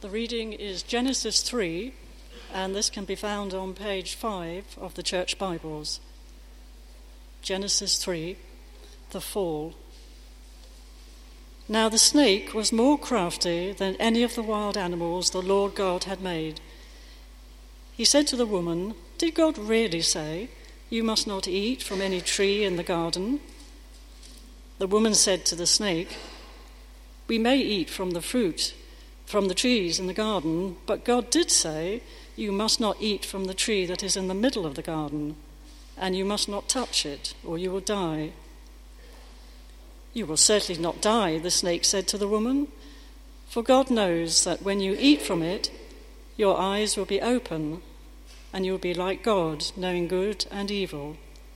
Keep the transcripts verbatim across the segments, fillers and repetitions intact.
The reading is Genesis three, and this can be found on page five of the Church Bibles. Genesis three, the fall. Now the snake was more crafty than any of the wild animals the Lord God had made. He said to the woman, "Did God really say, 'You must not eat from any tree in the garden'?" The woman said to the snake, "We may eat from the fruit from the trees in the garden, but God did say, 'You must not eat from the tree that is in the middle of the garden, and you must not touch it, or you will die.'" "You will certainly not die," the snake said to the woman, "for God knows that when you eat from it, your eyes will be open, and you will be like God, knowing good and evil."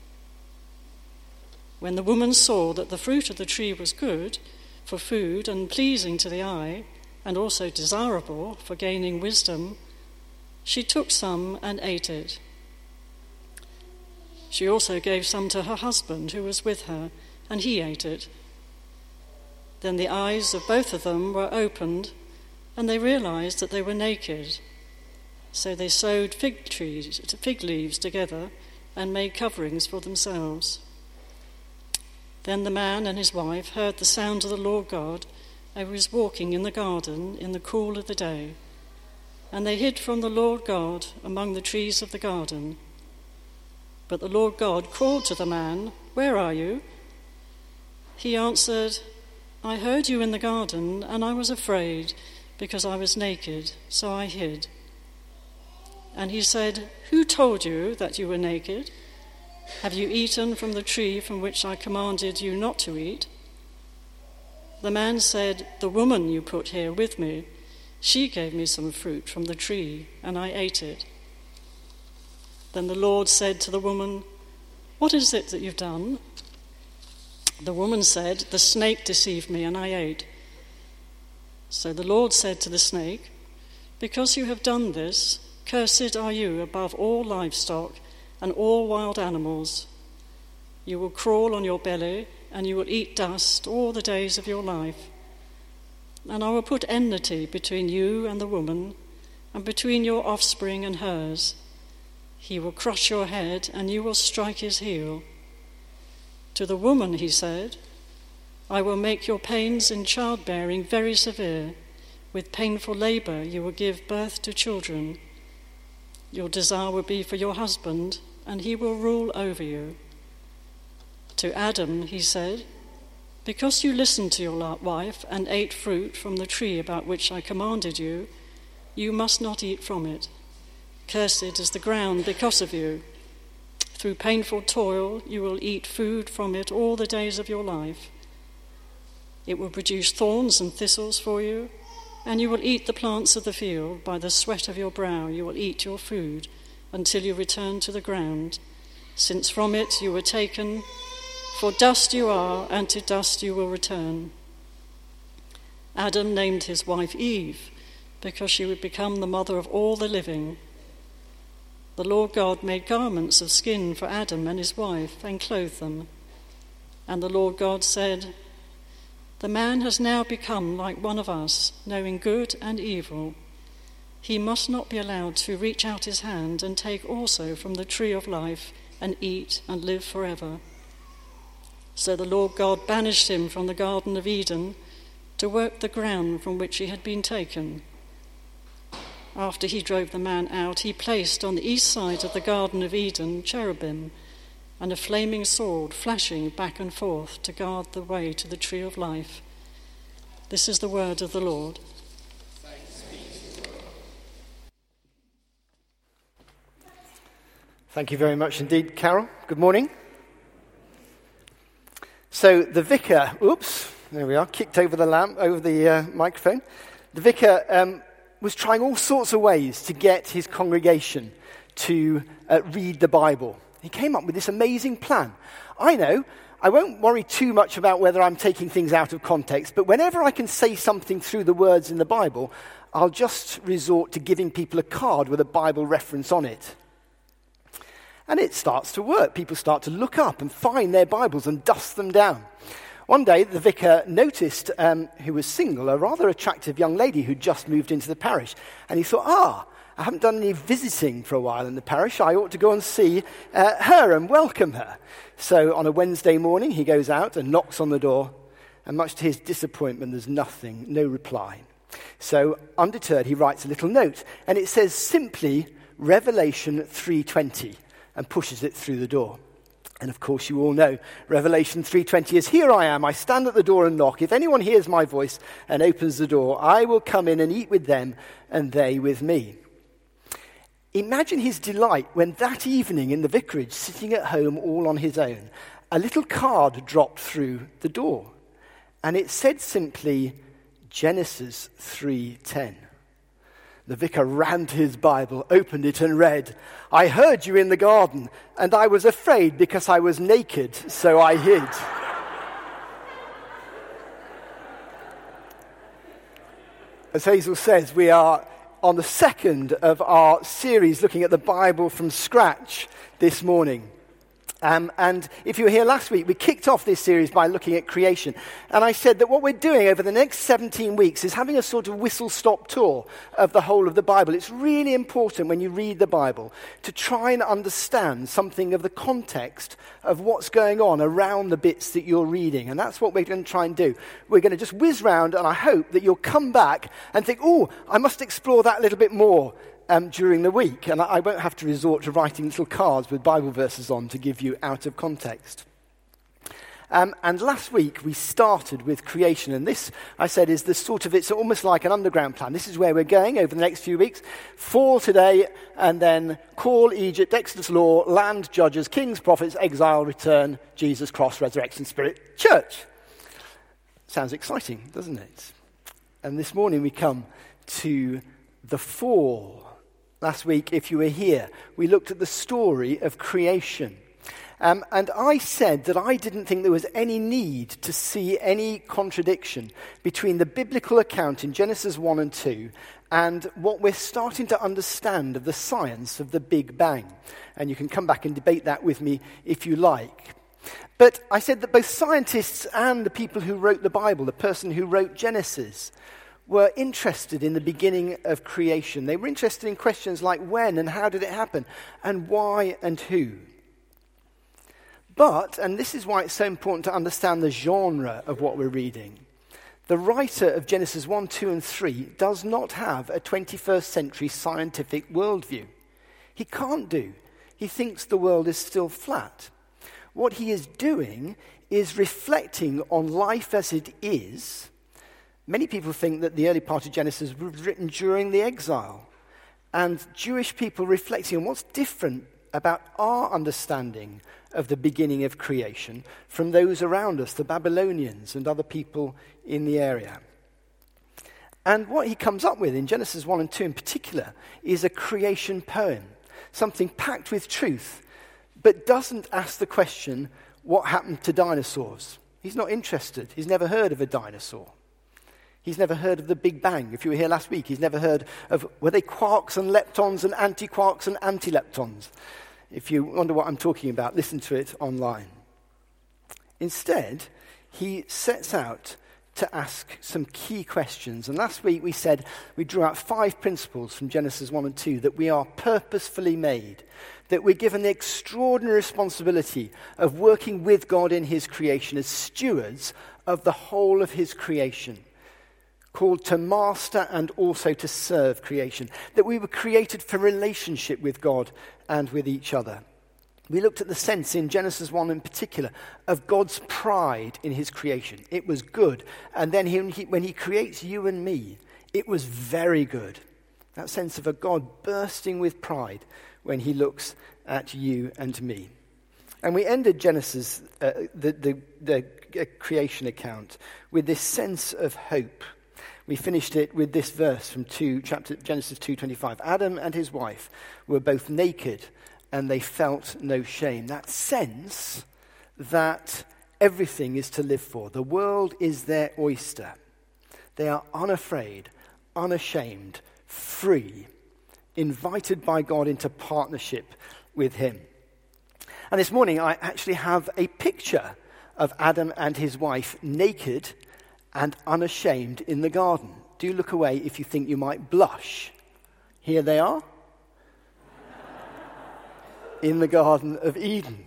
When the woman saw that the fruit of the tree was good for food and pleasing to the eye, and also desirable for gaining wisdom, she took some and ate it. She also gave some to her husband who was with her, and he ate it. Then the eyes of both of them were opened, and they realized that they were naked. So they sewed fig trees, fig leaves together and made coverings for themselves. Then the man and his wife heard the sound of the Lord God who was walking in the garden in the cool of the day, and they hid from the Lord God among the trees of the garden. But the Lord God called to the man, "Where are you?" He answered, "I heard you in the garden, and I was afraid, because I was naked, so I hid." And he said, "Who told you that you were naked? Have you eaten from the tree from which I commanded you not to eat?" The man said, "The woman you put here with me, she gave me some fruit from the tree, and I ate it." Then the Lord said to the woman, "What is it that you've done?" The woman said, "The snake deceived me, and I ate." So the Lord said to the snake, "Because you have done this, cursed are you above all livestock and all wild animals. You will crawl on your belly, and you will eat dust all the days of your life. And I will put enmity between you and the woman, and between your offspring and hers. He will crush your head, and you will strike his heel." To the woman he said, "I will make your pains in childbearing very severe. With painful labor you will give birth to children. Your desire will be for your husband, and he will rule over you." To Adam he said, "Because you listened to your wife and ate fruit from the tree about which I commanded you, you must not eat from it. Cursed is the ground because of you. Through painful toil you will eat food from it all the days of your life. It will produce thorns and thistles for you, and you will eat the plants of the field. By the sweat of your brow you will eat your food until you return to the ground, since from it you were taken. For dust you are, and to dust you will return." Adam named his wife Eve, because she would become the mother of all the living. The Lord God made garments of skin for Adam and his wife and clothed them. And the Lord God said, "The man has now become like one of us, knowing good and evil. He must not be allowed to reach out his hand and take also from the tree of life and eat and live forever." So the Lord God banished him from the Garden of Eden to work the ground from which he had been taken. After he drove the man out, he placed on the east side of the Garden of Eden cherubim and a flaming sword flashing back and forth to guard the way to the tree of life. This is the word of the Lord. Thanks be to God. Thank you very much indeed, Carol. Good morning. So the vicar, oops, there we are, kicked over the lamp, over the uh, microphone. The vicar um, was trying all sorts of ways to get his congregation to uh, read the Bible. He came up with this amazing plan. I know, I won't worry too much about whether I'm taking things out of context, but whenever I can say something through the words in the Bible, I'll just resort to giving people a card with a Bible reference on it. And it starts to work. People start to look up and find their Bibles and dust them down. One day, the vicar noticed, um, who was single, a rather attractive young lady who'd just moved into the parish. And he thought, ah, I haven't done any visiting for a while in the parish. I ought to go and see uh, her and welcome her. So on a Wednesday morning, he goes out and knocks on the door. And much to his disappointment, there's nothing, no reply. So undeterred, he writes a little note. And it says simply, Revelation three twenty, and pushes it through the door. And of course, you all know, Revelation three twenty is, here I am, I stand at the door and knock. If anyone hears my voice and opens the door, I will come in and eat with them, and they with me. Imagine his delight when that evening in the vicarage, sitting at home all on his own, a little card dropped through the door. And it said simply, Genesis three ten. The vicar ran to his Bible, opened it and read, I heard you in the garden, and I was afraid because I was naked, so I hid. As Hazel says, we are on the second of our series looking at the Bible from scratch this morning. Um, and if you were here last week, we kicked off this series by looking at creation. And I said that what we're doing over the next seventeen weeks is having a sort of whistle-stop tour of the whole of the Bible. It's really important when you read the Bible to try and understand something of the context of what's going on around the bits that you're reading. And that's what we're going to try and do. We're going to just whiz round, and I hope that you'll come back and think, oh, I must explore that a little bit more. Um, during the week, and I won't have to resort to writing little cards with Bible verses on to give you out of context. Um, and last week we started with creation, and this, I said, is the sort of, it's almost like an underground plan. This is where we're going over the next few weeks. Fall today, and then call, Egypt, Exodus, law, land, judges, kings, prophets, exile, return, Jesus, cross, resurrection, spirit, church. Sounds exciting, doesn't it? And this morning we come to the fall. Last week, if you were here, we looked at the story of creation. Um, and I said that I didn't think there was any need to see any contradiction between the biblical account in Genesis one and two and what we're starting to understand of the science of the Big Bang. And you can come back and debate that with me if you like. But I said that both scientists and the people who wrote the Bible, the person who wrote Genesis, were interested in the beginning of creation. They were interested in questions like when and how did it happen, and why and who. But, and this is why it's so important to understand the genre of what we're reading, the writer of Genesis one, two, and three does not have a twenty-first century scientific worldview. He can't do. He thinks the world is still flat. What he is doing is reflecting on life as it is. Many people think that the early part of Genesis was written during the exile, and Jewish people reflecting on what's different about our understanding of the beginning of creation from those around us, the Babylonians and other people in the area. And what he comes up with in Genesis one and two in particular is a creation poem, something packed with truth, but doesn't ask the question, what happened to dinosaurs? He's not interested. He's never heard of a dinosaur. He's never heard of the Big Bang. If you were here last week, he's never heard of, were they quarks and leptons and antiquarks and antileptons? If you wonder what I'm talking about, listen to it online. Instead, he sets out to ask some key questions. And last week we said, we drew out five principles from Genesis one and two, that we are purposefully made, that we're given the extraordinary responsibility of working with God in his creation as stewards of the whole of his creation, called to master and also to serve creation, that we were created for relationship with God and with each other. We looked at the sense in Genesis one in particular of God's pride in his creation. It was good. And then he, he, when he creates you and me, it was very good. That sense of a God bursting with pride when he looks at you and me. And we ended Genesis, uh, the, the, the uh, creation account, with this sense of hope. We finished it with this verse from two, chapter Genesis two twenty-five. Adam and his wife were both naked, and they felt no shame. That sense that everything is to live for. The world is their oyster. They are unafraid, unashamed, free, invited by God into partnership with him. And this morning I actually have a picture of Adam and his wife naked and unashamed in the garden. Do look away if you think you might blush. Here they are in the Garden of Eden.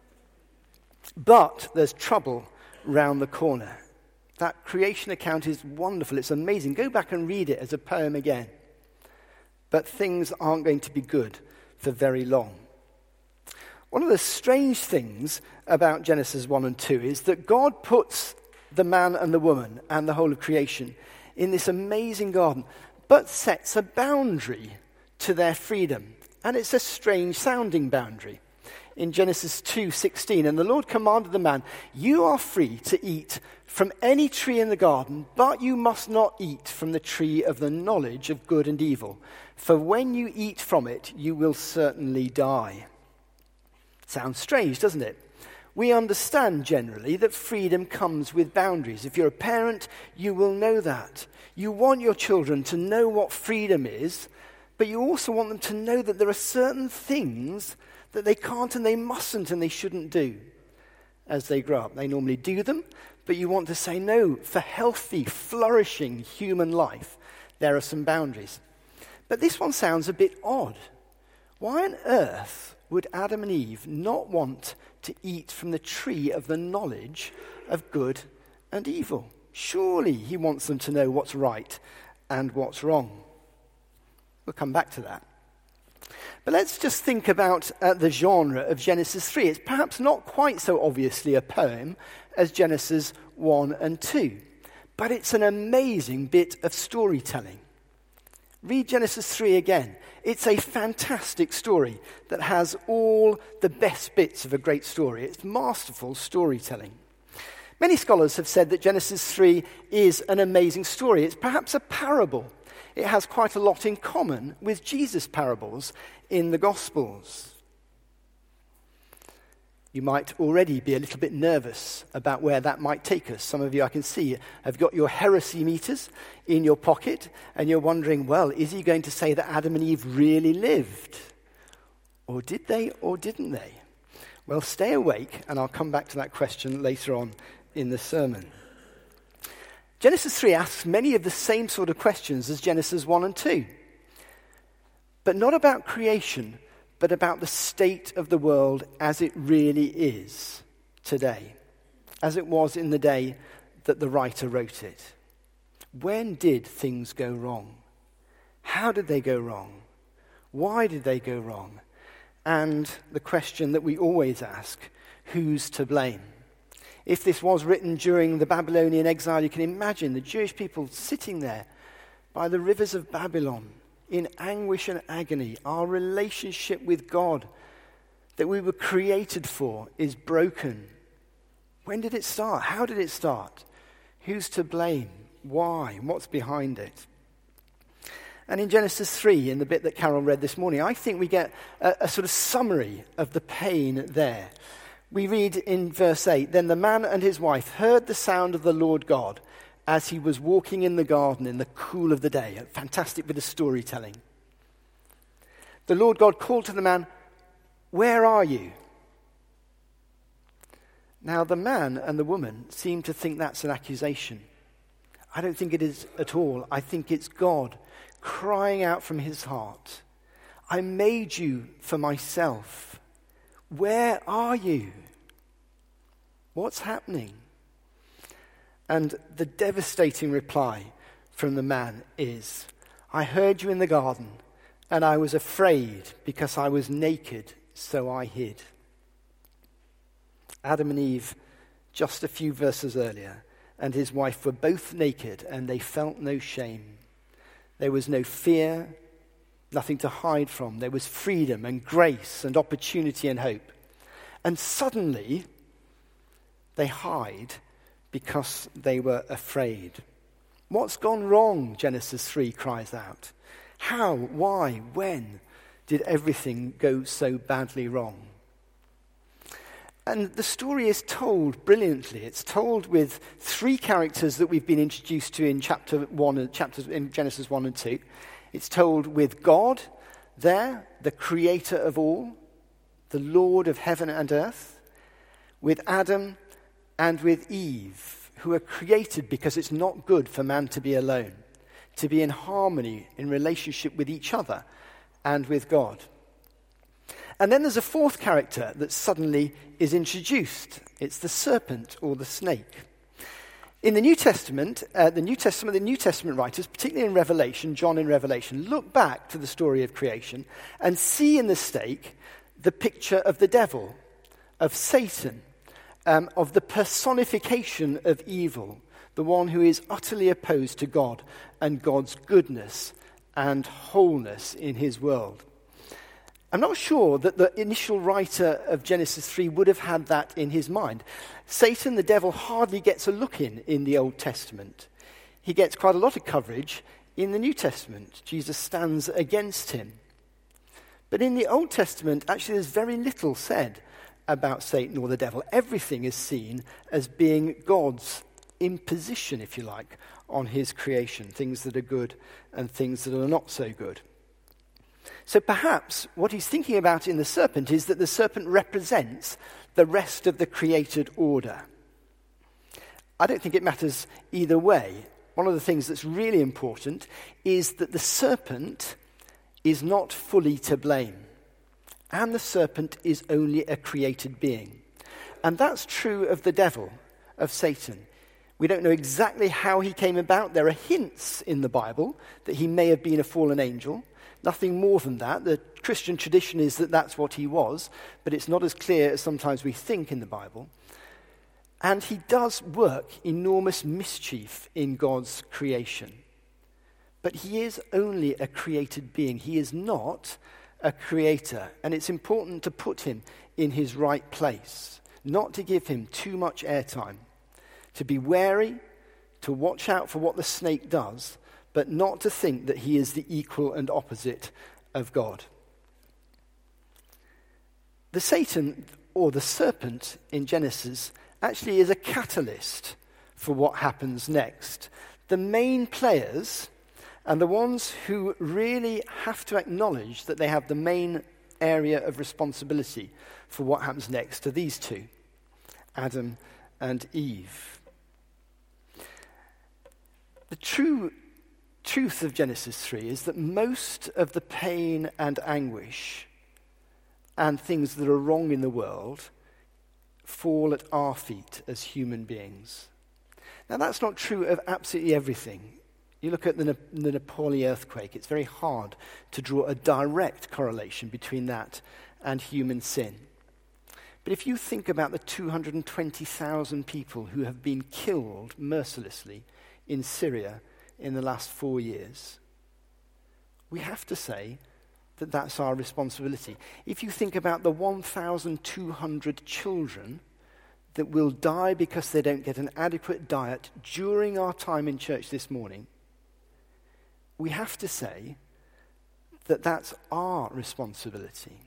But there's trouble round the corner. That creation account is wonderful. It's amazing. Go back and read it as a poem again. But things aren't going to be good for very long. One of the strange things about Genesis one and two is that God puts the man and the woman and the whole of creation in this amazing garden, but sets a boundary to their freedom. And it's a strange sounding boundary. In Genesis two sixteen, and the Lord commanded the man, "You are free to eat from any tree in the garden, but you must not eat from the tree of the knowledge of good and evil. For when you eat from it, you will certainly die." Sounds strange, doesn't it? We understand generally that freedom comes with boundaries. If you're a parent, you will know that. You want your children to know what freedom is, but you also want them to know that there are certain things that they can't and they mustn't and they shouldn't do as they grow up. They normally do them, but you want to say, no, for healthy, flourishing human life, there are some boundaries. But this one sounds a bit odd. Why on earth would Adam and Eve not want to eat from the tree of the knowledge of good and evil? Surely he wants them to know what's right and what's wrong. We'll come back to that. But let's just think about uh, the genre of Genesis three. It's perhaps not quite so obviously a poem as Genesis one and two, but it's an amazing bit of storytelling. Read Genesis three again. It's a fantastic story that has all the best bits of a great story. It's masterful storytelling. Many scholars have said that Genesis three is an amazing story. It's perhaps a parable. It has quite a lot in common with Jesus' parables in the Gospels. You might already be a little bit nervous about where that might take us. Some of you, I can see, have got your heresy meters in your pocket, and you're wondering, well, is he going to say that Adam and Eve really lived? Or did they, or didn't they? Well, stay awake, and I'll come back to that question later on in the sermon. Genesis three asks many of the same sort of questions as Genesis one and two. But not about creation, but about the state of the world as it really is today, as it was in the day that the writer wrote it. When did things go wrong? How did they go wrong? Why did they go wrong? And the question that we always ask, who's to blame? If this was written during the Babylonian exile, you can imagine the Jewish people sitting there by the rivers of Babylon in anguish and agony. Our relationship with God that we were created for is broken. When did it start? How did it start? Who's to blame? Why? What's behind it? And in Genesis three, in the bit that Carol read this morning, I think we get a, a sort of summary of the pain there. We read in verse eight, "Then the man and his wife heard the sound of the Lord God as he was walking in the garden in the cool of the day." A fantastic bit of storytelling. The Lord God called to the man, "Where are you?" Now the man and the woman seem to think that's an accusation. I don't think it is at all. I think it's God crying out from his heart, "I made you for myself. Where are you? What's happening?" And the devastating reply from the man is, "I heard you in the garden, and I was afraid because I was naked, so I hid." Adam and Eve, just a few verses earlier, and his wife were both naked, and they felt no shame. There was no fear, nothing to hide from. There was freedom and grace and opportunity and hope. And suddenly, they hide because they were afraid. What's gone wrong, Genesis three cries out. How, why, when did everything go so badly wrong? And the story is told brilliantly. It's told with three characters that we've been introduced to in chapter one, chapters in Genesis one and two. It's told with God there, the creator of all, the Lord of heaven and earth, with Adam and with Eve, who are created because it's not good for man to be alone, to be in harmony, in relationship with each other and with God. And then there's a fourth character that suddenly is introduced. It's the serpent or the snake. In the New Testament, uh, the New Testament, the New Testament writers, particularly in Revelation, John in Revelation, look back to the story of creation and see in the snake the picture of the devil, of Satan, um, of the personification of evil, the one who is utterly opposed to God and God's goodness and wholeness in his world. I'm not sure that the initial writer of Genesis three would have had that in his mind. Satan, the devil, hardly gets a look in in the Old Testament. He gets quite a lot of coverage in the New Testament. Jesus stands against him. But in the Old Testament, actually there's very little said about Satan or the devil. Everything is seen as being God's imposition, if you like, on his creation, things that are good and things that are not so good. So perhaps what he's thinking about in the serpent is that the serpent represents the rest of the created order. I don't think it matters either way. One of the things that's really important is that the serpent is not fully to blame. And the serpent is only a created being. And that's true of the devil, of Satan. We don't know exactly how he came about. There are hints in the Bible that he may have been a fallen angel. Nothing more than that. The Christian tradition is that that's what he was, but it's not as clear as sometimes we think in the Bible. And he does work enormous mischief in God's creation. But he is only a created being. He is not a creator. And it's important to put him in his right place, not to give him too much airtime, to be wary, to watch out for what the snake does, but not to think that he is the equal and opposite of God. The Satan, or the serpent in Genesis, actually is a catalyst for what happens next. The main players and the ones who really have to acknowledge that they have the main area of responsibility for what happens next are these two, Adam and Eve. The true truth of Genesis three is that most of the pain and anguish and things that are wrong in the world fall at our feet as human beings. Now, that's not true of absolutely everything. You look at the, the Nepal earthquake, it's very hard to draw a direct correlation between that and human sin. But if you think about the two hundred twenty thousand people who have been killed mercilessly in Syria in the last four years, we have to say that that's our responsibility. If you think about the one thousand two hundred children that will die because they don't get an adequate diet during our time in church this morning, we have to say that that's our responsibility.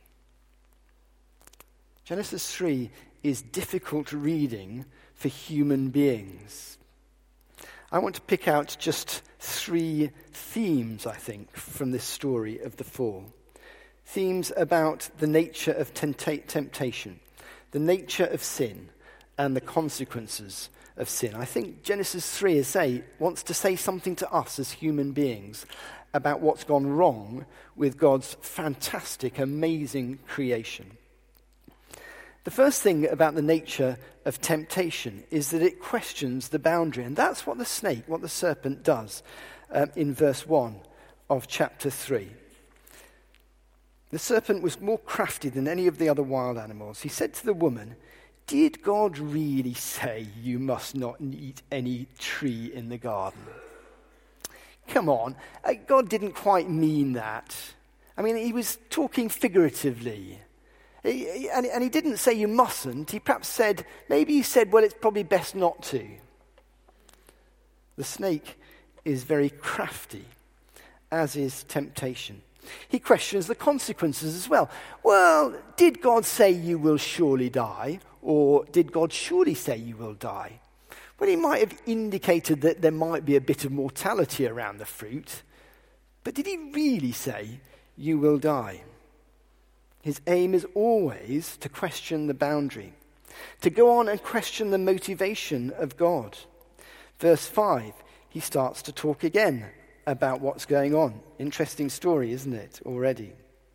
Genesis three is difficult reading for human beings. I want to pick out just three themes, I think, from this story of the fall. Themes about the nature of tempta- temptation, the nature of sin, and the consequences of sin. I think Genesis three is say, wants to say something to us as human beings about what's gone wrong with God's fantastic, amazing creation. The first thing about the nature of temptation is that it questions the boundary. And that's what the snake, what the serpent does um, in verse one of chapter three. The serpent was more crafty than any of the other wild animals. He said to the woman, "Did God really say you must not eat any tree in the garden?" Come on, uh, God didn't quite mean that. I mean, he was talking figuratively. He, he, and, and he didn't say you mustn't. He perhaps said, maybe he said, well, it's probably best not to. The snake is very crafty, as is temptation. He questions the consequences as well. Well, did God say you will surely die? Or did God surely say you will die? Well, he might have indicated that there might be a bit of mortality around the fruit. But did he really say you will die? His aim is always to question the boundary. to go on and question the motivation of God. Verse five, he starts to talk again about what's going on. Interesting story, isn't it, already?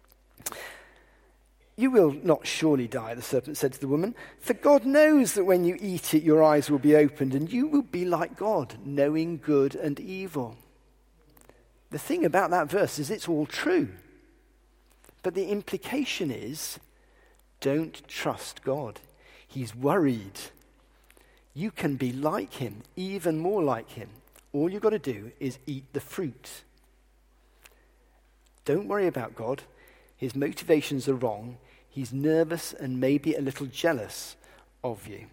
"You will not surely die," the serpent said to the woman, "for God knows that when you eat it, your eyes will be opened, and you will be like God, knowing good and evil." The thing about that verse is it's all true. But the implication is, don't trust God. He's worried. You can be like him, even more like him. All you've got to do is eat the fruit. Don't worry about God. His motivations are wrong. He's nervous and maybe a little jealous of you.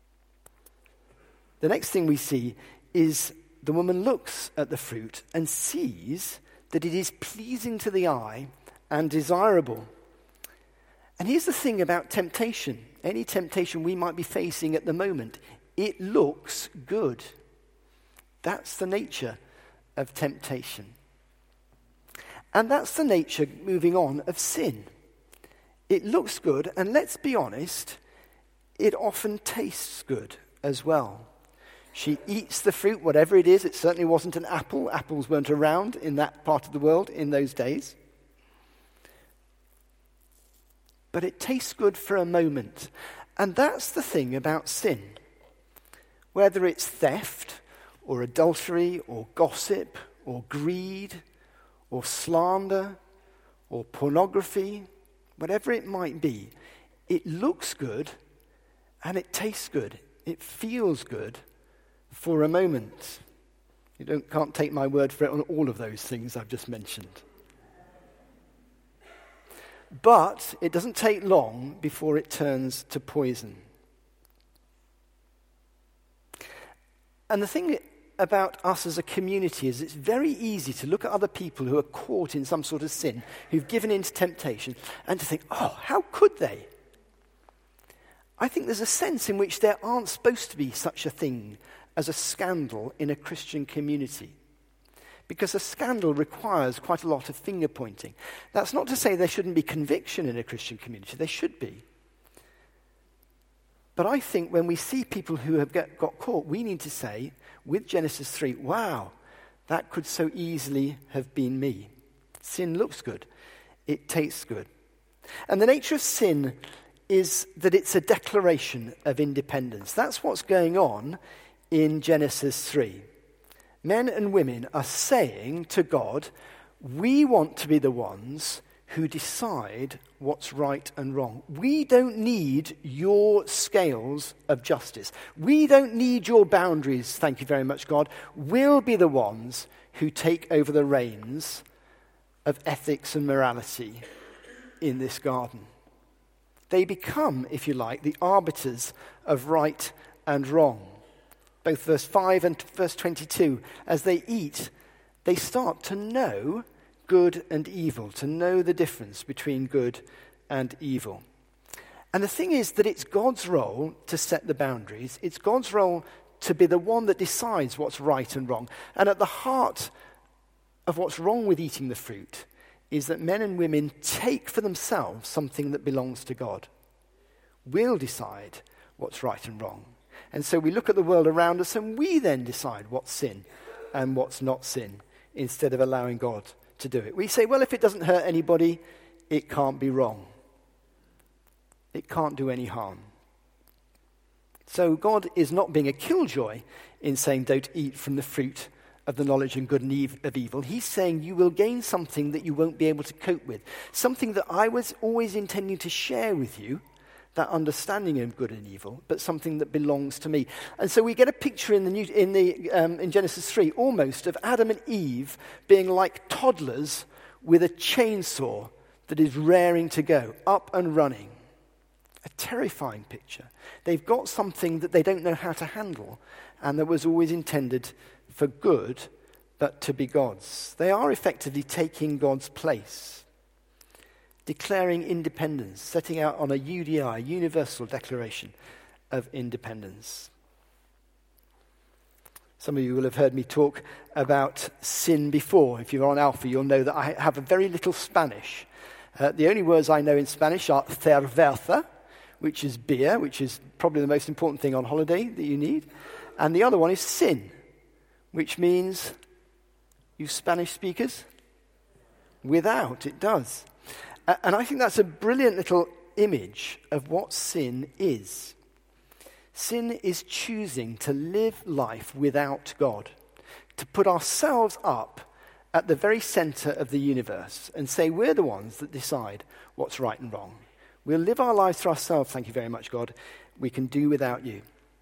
The next thing we see is the woman looks at the fruit and sees that it is pleasing to the eye and desirable. And here's the thing about temptation. Any temptation we might be facing at the moment, it looks good. That's the nature of temptation. And that's the nature, moving on, of sin. It looks good, and let's be honest, it often tastes good as well. She eats the fruit, whatever it is. It certainly wasn't an apple. Apples weren't around in that part of the world in those days. But it tastes good for a moment. And that's the thing about sin. Whether it's theft, or adultery, or gossip, or greed, or slander, or pornography, whatever it might be, it looks good and it tastes good. It feels good for a moment. You don't, can't take my word for it on all of those things I've just mentioned. But it doesn't take long before it turns to poison. And the thing about us as a community is it's very easy to look at other people who are caught in some sort of sin, who've given in to temptation, and to think, oh, how could they? I think there's a sense in which there aren't supposed to be such a thing as a scandal in a Christian community. Because a scandal requires quite a lot of finger-pointing. That's not to say there shouldn't be conviction in a Christian community. There should be. But I think when we see people who have get, got caught, we need to say, with Genesis three, wow, that could so easily have been me. Sin looks good. It tastes good. And the nature of sin is that it's a declaration of independence. That's what's going on in Genesis three. Men and women are saying to God, we want to be the ones who decide what's right and wrong. We don't need your scales of justice. We don't need your boundaries, thank you very much, God. We'll be the ones who take over the reins of ethics and morality in this garden. They become, if you like, the arbiters of right and wrong. Both verse five and verse twenty-two, as they eat, they start to know good and evil, to know the difference between good and evil. And the thing is that it's God's role to set the boundaries. It's God's role to be the one that decides what's right and wrong. And at the heart of what's wrong with eating the fruit is that men and women take for themselves something that belongs to God. We'll decide what's right and wrong. And so we look at the world around us and we then decide what's sin and what's not sin, instead of allowing God to do it. We say, well, if it doesn't hurt anybody, it can't be wrong. It can't do any harm. So God is not being a killjoy in saying don't eat from the fruit of the knowledge and good and ev- of evil. He's saying you will gain something that you won't be able to cope with. Something that I was always intending to share with you, that understanding of good and evil, but something that belongs to me. And so we get a picture in the new, in the um, in Genesis three, almost of Adam and Eve being like toddlers with a chainsaw that is raring to go, up and running. A terrifying picture. They've got something that they don't know how to handle, and that was always intended for good, but to be God's. They are effectively taking God's place, declaring independence, setting out on a U D I, Universal Declaration of Independence. Some of you will have heard me talk about sin before. If you're on Alpha, you'll know that I have a very little Spanish. Uh, the only words I know in Spanish are cerveza, which is beer, which is probably the most important thing on holiday that you need. And the other one is sin, which means, you Spanish speakers, without, it does. And I think that's a brilliant little image of what sin is. Sin is choosing to live life without God, to put ourselves up at the very center of the universe and say we're the ones that decide what's right and wrong. We'll live our lives for ourselves, thank you very much, God. We can do without you.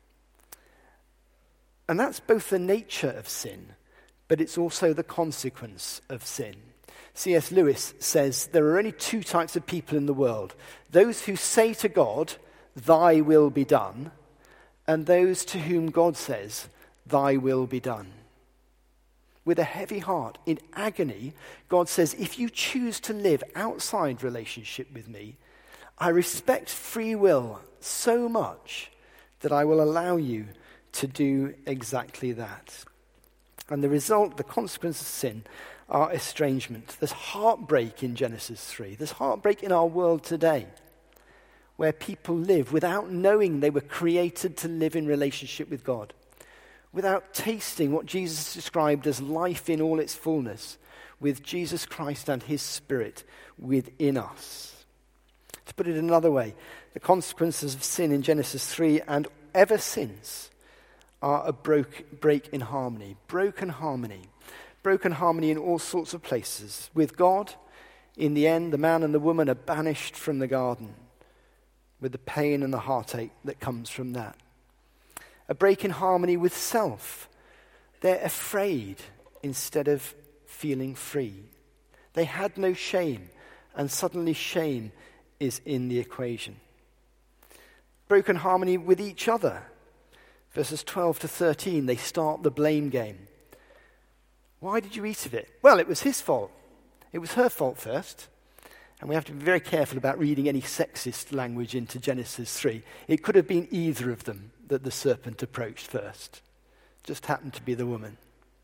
And that's both the nature of sin, but it's also the consequence of sin. C S Lewis says there are only two types of people in the world: those who say to God, "Thy will be done," and those to whom God says, "Thy will be done." With a heavy heart, in agony, God says, if you choose to live outside relationship with me, I respect free will so much that I will allow you to do exactly that. And the result, the consequence of sin, are estrangement. There's heartbreak in Genesis three. There's heartbreak in our world today, where people live without knowing they were created to live in relationship with God, without tasting what Jesus described as life in all its fullness, with Jesus Christ and his Spirit within us. To put it another way, the consequences of sin in Genesis three and ever since are a broke, break in harmony, broken harmony, broken harmony in all sorts of places. With God, in the end, the man and the woman are banished from the garden, with the pain and the heartache that comes from that. A break in harmony with self. They're afraid instead of feeling free. They had no shame, and suddenly shame is in the equation. Broken harmony with each other. Verses twelve to thirteen, they start the blame game. Why did you eat of it? Well, it was his fault. It was her fault first. And we have to be very careful about reading any sexist language into Genesis three. It could have been either of them that the serpent approached first. Just happened to be the woman.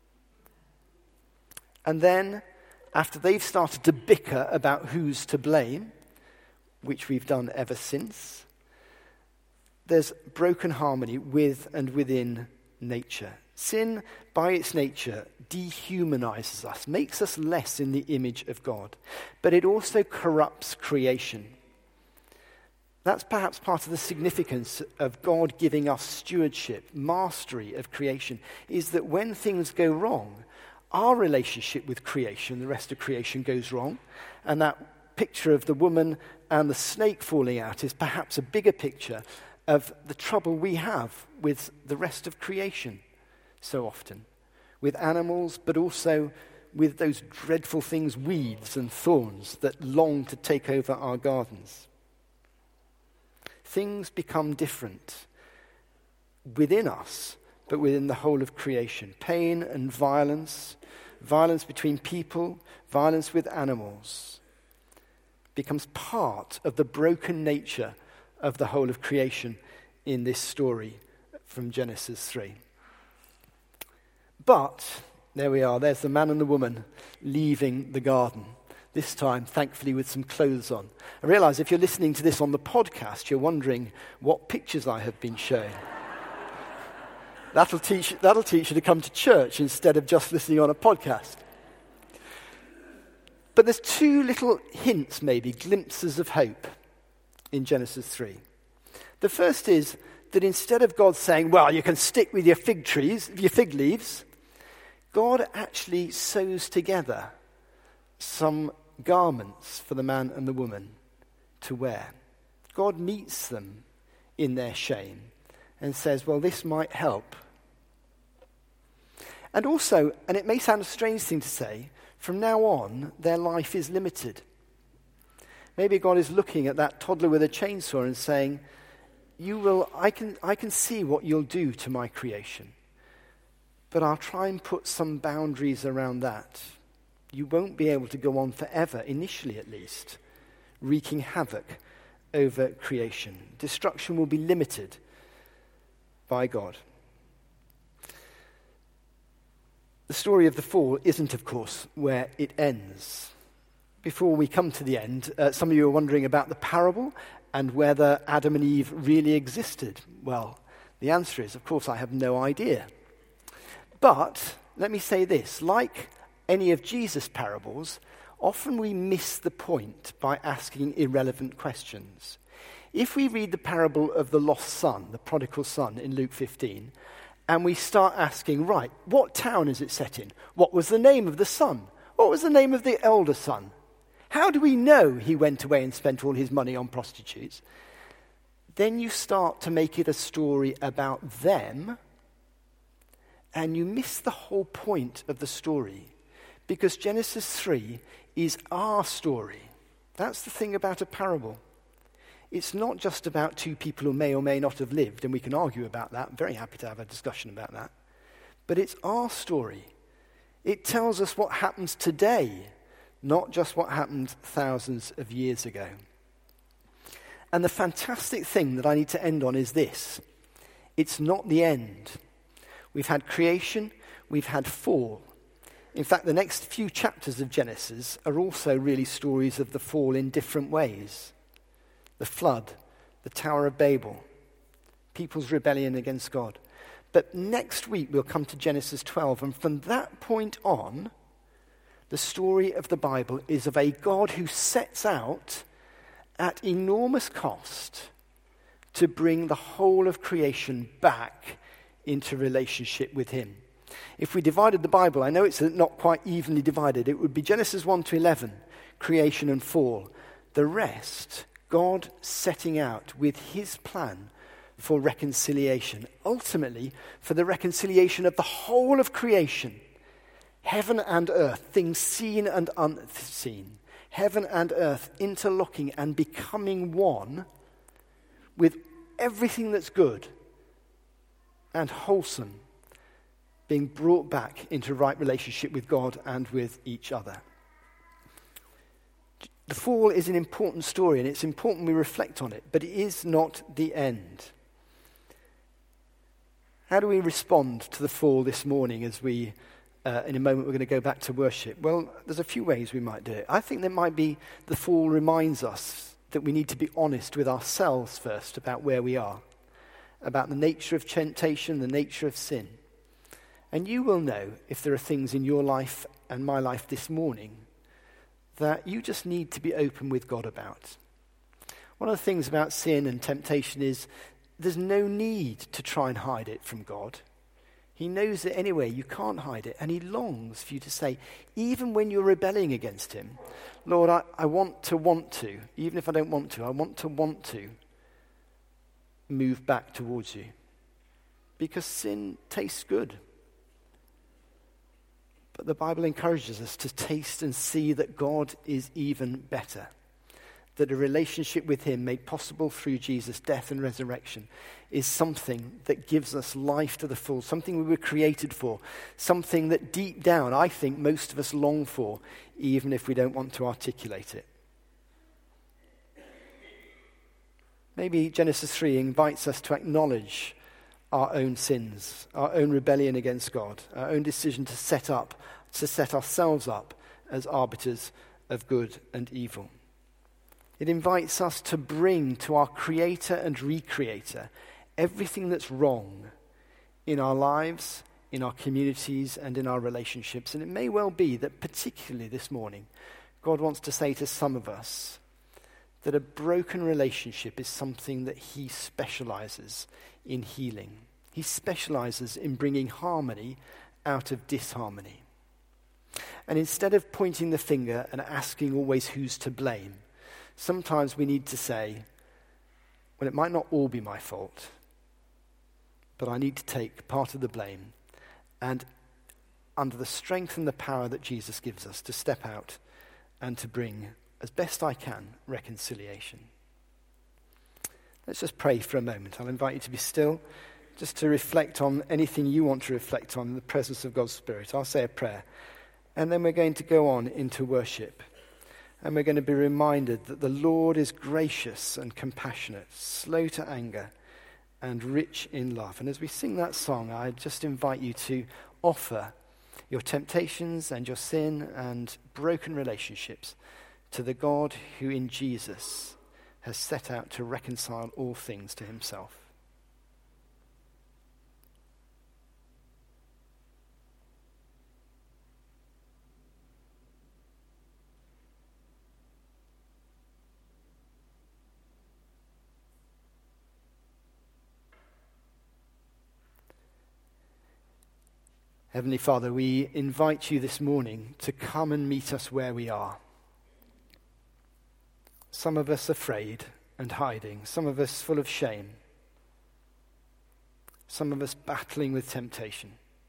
And then, after they've started to bicker about who's to blame, which we've done ever since, there's broken harmony with and within nature. Sin, by its nature, dehumanizes us, makes us less in the image of God. But it also corrupts creation. That's perhaps part of the significance of God giving us stewardship, mastery of creation, is that when things go wrong, our relationship with creation, the rest of creation, goes wrong. And that picture of the woman and the snake falling out is perhaps a bigger picture of the trouble we have with the rest of creation so often, with animals, but also with those dreadful things, weeds and thorns, that long to take over our gardens. Things become different within us, but within the whole of creation. Pain and violence, violence between people, violence with animals, becomes part of the broken nature of the whole of creation in this story from Genesis three. But, there we are, there's the man and the woman leaving the garden. This time, thankfully, with some clothes on. I realise if you're listening to this on the podcast, you're wondering what pictures I have been showing. That'll teach, that'll teach you to come to church instead of just listening on a podcast. But there's two little hints, maybe, glimpses of hope in Genesis three. The first is that instead of God saying, well, you can stick with your fig trees, your fig leaves, God actually sews together some garments for the man and the woman to wear. God meets them in their shame and says, well, this might help. And also, and it may sound a strange thing to say, from now on, their life is limited. Maybe God is looking at that toddler with a chainsaw and saying, you will, I can, I can see what you'll do to my creation, but I'll try and put some boundaries around that. You won't be able to go on forever, initially at least, wreaking havoc over creation. Destruction will be limited by God. The story of the fall isn't, of course, where it ends. Before we come to the end, uh, some of you are wondering about the parable and whether Adam and Eve really existed. Well, the answer is, of course, I have no idea. But let me say this, like any of Jesus' parables, often we miss the point by asking irrelevant questions. If we read the parable of the lost son, the prodigal son in Luke fifteen, and we start asking, right, what town is it set in? What was the name of the son? What was the name of the elder son? How do we know he went away and spent all his money on prostitutes? Then you start to make it a story about them, and you miss the whole point of the story, because Genesis three is our story. That's the thing about a parable. It's not just about two people who may or may not have lived, and we can argue about that. I'm very happy to have a discussion about that. But it's our story. It tells us what happens today, not just what happened thousands of years ago. And the fantastic thing that I need to end on is this. It's not the end. We've had creation, we've had fall. In fact, the next few chapters of Genesis are also really stories of the fall in different ways. The flood, the Tower of Babel, people's rebellion against God. But next week we'll come to Genesis twelve, and from that point on, the story of the Bible is of a God who sets out at enormous cost to bring the whole of creation back into relationship with him. If we divided the Bible, I know it's not quite evenly divided, it would be Genesis one to eleven, creation and fall. The rest, God setting out with his plan for reconciliation, ultimately for the reconciliation of the whole of creation, heaven and earth, things seen and unseen, heaven and earth interlocking and becoming one with everything that's good and wholesome being brought back into right relationship with God and with each other. The fall is an important story, and it's important we reflect on it, but it is not the end. How do we respond to the fall this morning as we, uh, in a moment, we're going to go back to worship? Well, there's a few ways we might do it. I think there might be the fall reminds us that we need to be honest with ourselves first about where we are, about the nature of temptation, the nature of sin. And you will know if there are things in your life and my life this morning that you just need to be open with God about. One of the things about sin and temptation is there's no need to try and hide it from God. He knows it anyway, you can't hide it, and he longs for you to say, even when you're rebelling against him, Lord, I, I want to want to, even if I don't want to, I want to want to move back towards you. Because sin tastes good. But the Bible encourages us to taste and see that God is even better. That a relationship with him made possible through Jesus' death and resurrection is something that gives us life to the full, something we were created for, something that deep down I think most of us long for, even if we don't want to articulate it. Maybe Genesis three invites us to acknowledge our own sins, our own rebellion against God, our own decision to set up, to set ourselves up as arbiters of good and evil. It invites us to bring to our Creator and Recreator everything that's wrong in our lives, in our communities, and in our relationships. And it may well be that particularly this morning, God wants to say to some of us that a broken relationship is something that he specializes in healing. He specializes in bringing harmony out of disharmony. And instead of pointing the finger and asking always who's to blame, sometimes we need to say, well, it might not all be my fault, but I need to take part of the blame and under the strength and the power that Jesus gives us to step out and to bring, as best I can, reconciliation. Let's just pray for a moment. I'll invite you to be still, just to reflect on anything you want to reflect on in the presence of God's Spirit. I'll say a prayer, and then we're going to go on into worship. And we're going to be reminded that the Lord is gracious and compassionate, slow to anger, and rich in love. And as we sing that song, I just invite you to offer your temptations and your sin and broken relationships to the God who in Jesus has set out to reconcile all things to himself. Heavenly Father, we invite you this morning to come and meet us where we are. Some of us afraid and hiding, some of us full of shame, some of us battling with temptation.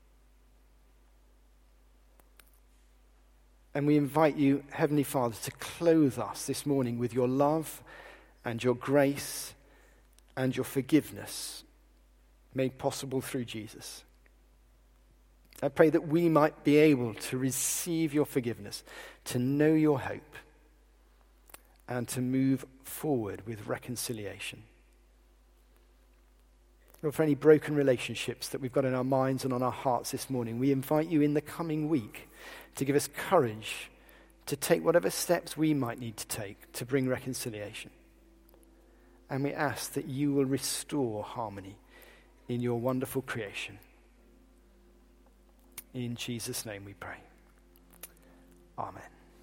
And we invite you, Heavenly Father, to clothe us this morning with your love and your grace and your forgiveness made possible through Jesus. I pray that we might be able to receive your forgiveness, to know your hope, and to move forward with reconciliation. Lord, for any broken relationships that we've got in our minds and on our hearts this morning, we invite you in the coming week to give us courage to take whatever steps we might need to take to bring reconciliation. And we ask that you will restore harmony in your wonderful creation. In Jesus' name we pray. Amen.